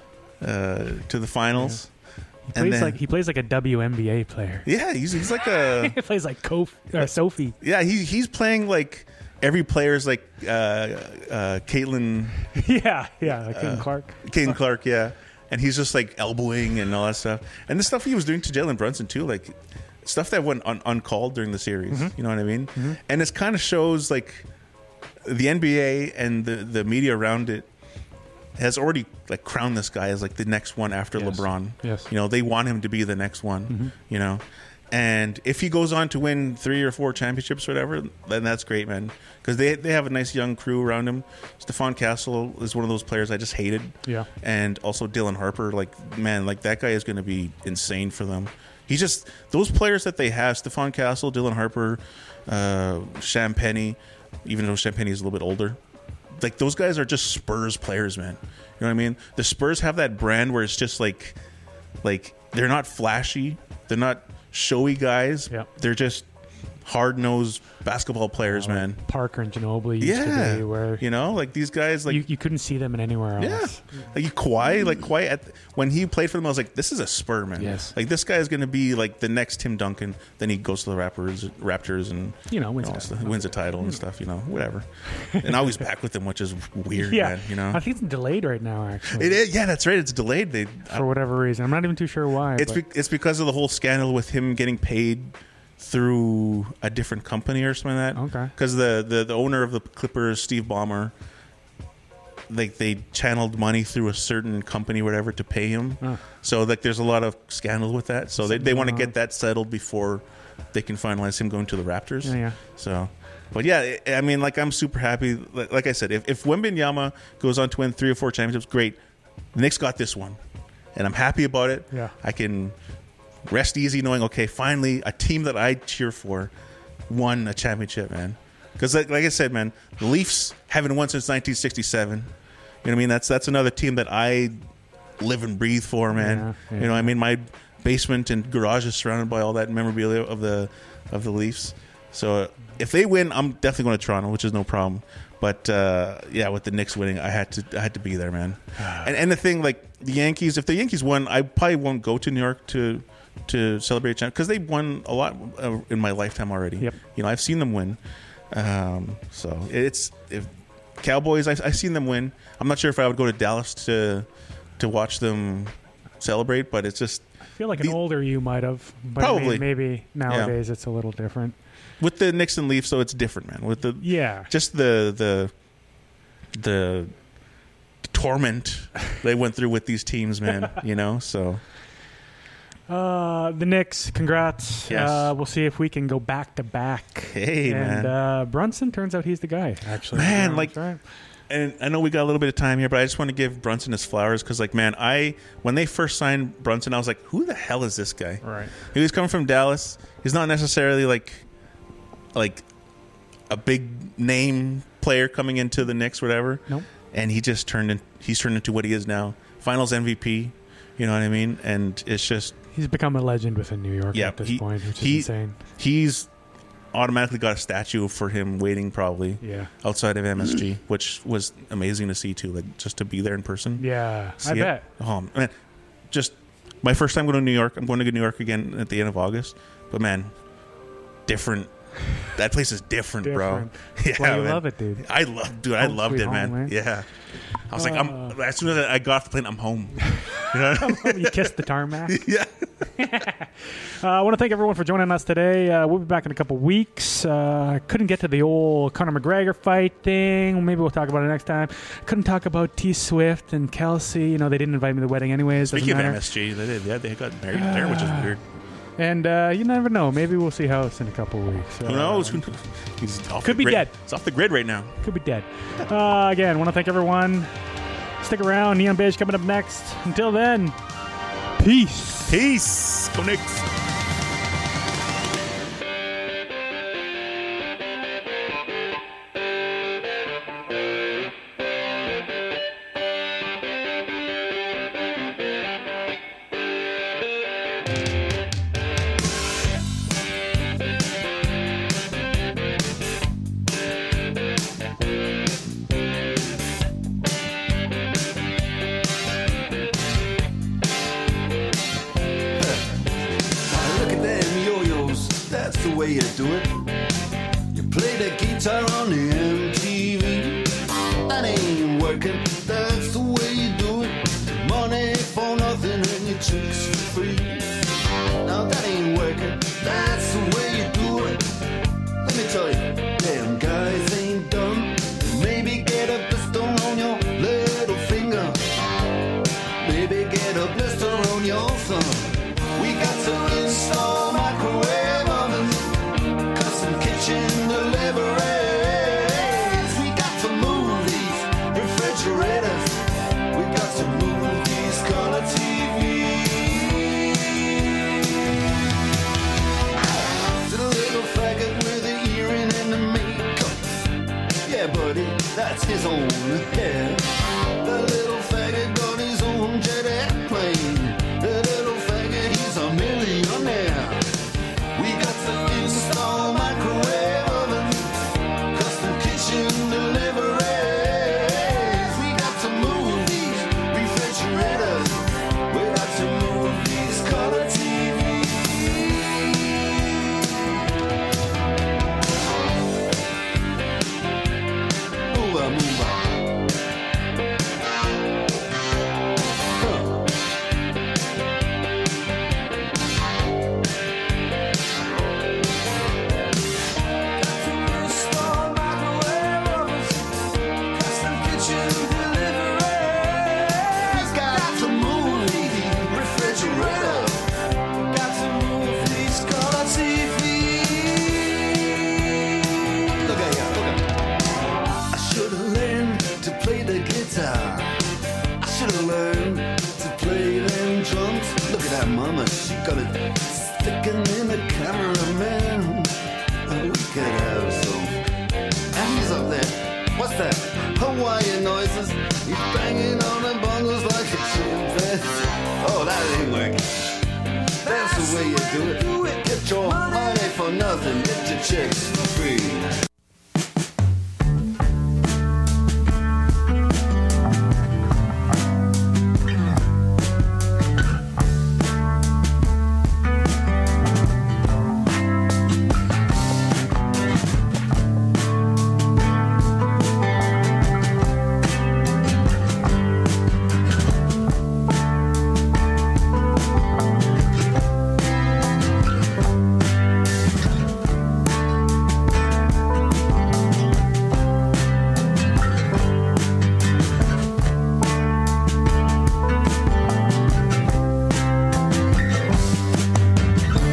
uh, to the finals. He And plays then- like he plays like a W N B A player. Yeah, he's he's like a He plays like Kof, uh, Sophie. yeah, he he's playing like every player's like uh, uh, Caitlin yeah, yeah, like Caitlin Uh, Clark. Caden Clark, yeah. And he's just like elbowing and all that stuff. And the stuff he was doing to Jalen Brunson too, like stuff that went un- uncalled during the series. Mm-hmm. You know what I mean? And it kind of shows like the N B A and the, the media around it has already like crowned this guy as like the next one after Yes. LeBron. Yes. You know, they want him to be the next one, Mm-hmm. you know. And if he goes on to win three or four championships or whatever, then that's great, man. Because they they have a nice young crew around him. Stephon Castle is one of those players I just hated. Yeah. And also Dylan Harper, like man, like that guy is going to be insane for them. He's just those players that they have: Stephon Castle, Dylan Harper, uh, Sham Penny. Even though Sham Penny is a little bit older, like those guys are just Spurs players, man. You know what I mean? The Spurs have that brand where it's just like, like they're not flashy, they're not showy guys. Yep. They're just hard nosed basketball players, man. Parker and Ginobili used Yeah, to be where you know, like these guys, like you, you couldn't see them in anywhere yeah, else. like Kawhi, like Kawhi. At when he played for them, I was like, "This is a Spur, man. Yes. Like this guy is going to be like the next Tim Duncan." Then he goes to the Raptors, Raptors, and You know, wins all a stuff- title. wins a title and stuff. You know, whatever. And now he's back with them, which is weird, Yeah, man. You know, I think it's delayed right now. Actually, it is. Yeah, that's right. It's delayed. They. for whatever reason. I'm not even too sure why. It's but be, it's because of the whole scandal with him getting paid through a different company or something like that. Okay. Because the, the the owner of the Clippers, Steve Ballmer, like they channeled money through a certain company, or whatever, to pay him. Oh. So like, there's a lot of scandal with that. So they they want to Uh, get that settled before they can finalize him going to the Raptors. Yeah, yeah. So, but yeah, I I mean, like I'm super happy. Like, like I said, if if Wembanyama goes on to win three or four championships, great. The Knicks got this one, and I'm happy about it. Yeah. I can rest easy knowing, okay, finally a team that I cheer for won a championship, man. Because like, like I said, man, the Leafs haven't won since nineteen sixty-seven. You know what I mean? That's that's another team that I live and breathe for, man. Yeah, yeah. You know, I mean, my basement and garage is surrounded by all that memorabilia of the of the Leafs. So uh, if they win, I'm definitely going to Toronto, which is no problem. But uh, yeah, with the Knicks winning, I had to I had to be there, man. and and the thing, like the Yankees, if the Yankees won, I probably won't go to New York to to celebrate because they won a lot uh, in my lifetime already. Yep. You know, I've seen them win. Um, so it's if Cowboys, I've, I've seen them win. I'm not sure if I would go to Dallas to to watch them celebrate, but it's just I feel like an the- older you might have. But I mean, Probably. maybe nowadays it's a little different. with the Knicks and Leafs, so it's different, man. With the Yeah. just the the the torment they went through with these teams, man. You know, so Uh, the Knicks, congrats. Yes. Uh, we'll see if we can go back to back. Hey, and, man. uh, Brunson, turns out he's the guy, actually. Man, Yeah, like- that's right. and I know we got a little bit of time here, but I just want to give Brunson his flowers because, like, man, I when they first signed Brunson, I was like, who the hell is this guy? Right. He was coming from Dallas. He's not necessarily like like a big name player coming into the Knicks, whatever. Nope. And he just turned in. He's turned into what he is now, Finals M V P. You know what I mean? And it's just He's become a legend within New York Yeah, at this he- point, which is he- insane. he's automatically got a statue for him waiting probably Yeah. outside of M S G, which was amazing to see too. Like just to be there in person. Yeah, I See it. bet. Oh man, just my first time going to New York. I'm going to New York again at the end of August. But man, different. That place is different, Different. bro. Yeah, Well, you man. love it, dude. I love, dude. I Home loved sweet it, man. home, eh? Yeah. I was like, Uh. I'm. As soon as I got off the plane, I'm home. You know? You kissed the tarmac. Yeah. Uh, I want to thank everyone for joining us today. Uh, we'll be back in a couple weeks. Uh, I couldn't get to the old Conor McGregor fight thing. Maybe we'll talk about it next time. Couldn't talk about T Swift and Kelsey. You know, they didn't invite me to the wedding anyways. Doesn't Speaking of matter. M S G, they did. Yeah, they got married there, which is weird. And uh, you never know. Maybe we'll see House in a couple weeks. Who Uh, knows? Who knows? He's off Could the be grid. dead. It's off the grid right now. Could be dead. Uh, again, want to thank everyone. Stick around. Neon Beige coming up next. Until then, peace. Peace. Go Knicks. Look at them yo-yos, that's the way you do it. You play the guitar on the M T V. That ain't working, that's the way you do it. Money for nothing and your chicks for free. Now that ain't working, that's the way you do it. Let me tell you, damn guys ain't dumb. Maybe get a blister on your little finger. Maybe get a blister on your thumb. We got to install microwave ovens, custom kitchen deliveries. We got to move these refrigerators. We got to move these color T Vs. To the little faggot with the earring and the makeup. Yeah, buddy, that's his own hair. The little faggot got his own jet airplane. The little faggot, he's a millionaire. We got to install microwave oven, custom kitchen deliveries. We got to move these refrigerators. We got to move these color T Vs. Move on, move on. the way you do it. Get your money for nothing, get your chicks for free.